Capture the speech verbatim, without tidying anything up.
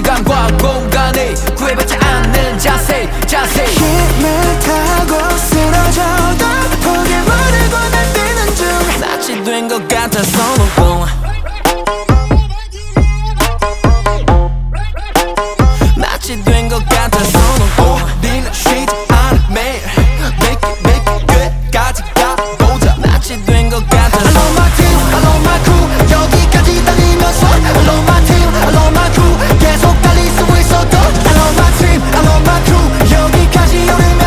시간과 공간이 구애받지 않는 자세 자세 힘을 타고 쓰러져도 포기 모르고 날 뛰는 중 낯이 된 것 같아 손오공 낯이 된 것 같아 손오공